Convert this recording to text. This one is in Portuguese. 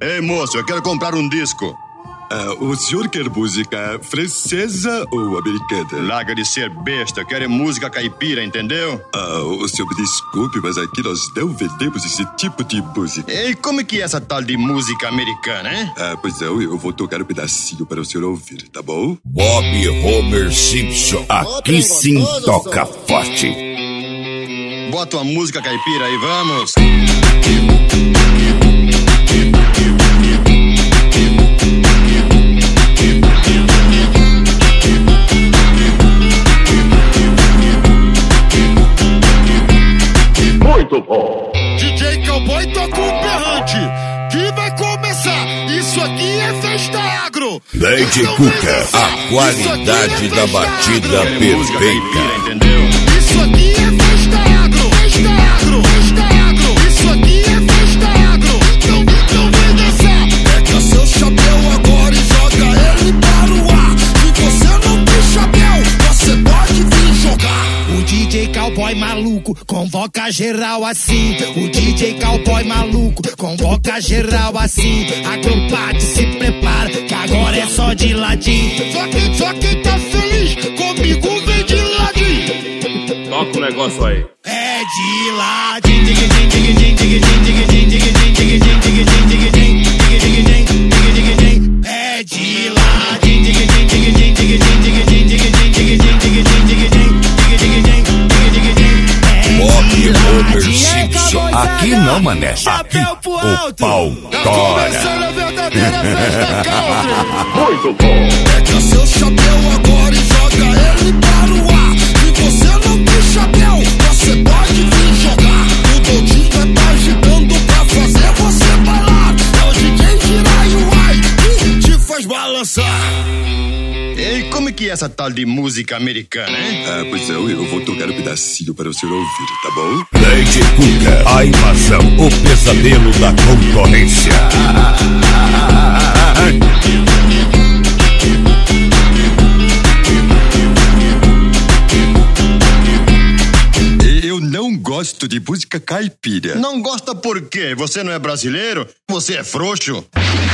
Ei, moço, eu quero comprar um disco. O senhor quer música francesa ou americana? Larga de ser besta, eu quero música caipira, entendeu? O senhor me desculpe, mas aqui nós não vendemos esse tipo de música. E como é que é essa tal de música americana, hein? Pois não, eu vou tocar um pedacinho para o senhor ouvir, tá bom? Bob Homer Simpson, aqui sim toca forte. Bota uma música caipira aí, vamos. Muito bom. DJ Cowboy toca um berrante que vai começar. Isso aqui é festa agro. Lady Cuca, a qualidade da batida perfeita. Isso aqui é festa agro, festa agro, festa agro. Isso aqui é festa agro. Então vem dançar. Pega seu chapéu agora e joga ele para o ar. Se você não tem chapéu, você pode vir jogar. O DJ Cowboy maluco convoca geral assim. O DJ Cowboy maluco convoca geral assim. A trompade se prepara que agora é só de ladinho. Só quem tá feliz comigo vem de ladinho. Toca o negócio aí. É de ladinho. É de ladinho. Bob Homer Simpson, aqui não, mané, aqui o pau tora. Muito bom. Pega seu chapéu agora e joga ele para o ar. Se você não tem chapéu, você pode vir jogar. O Dodinho vai tá agitando pra fazer você bailar. É o DJ Jiraiya que te faz balançar. E como é que é essa tal de música americana, hein? Pois não, eu vou tocar um pedacinho para o senhor ouvir, tá bom? Lady Cuca, a invasão, o pesadelo da concorrência. Eu não gosto de música caipira. Não gosta por quê? Você não é brasileiro? Você é frouxo?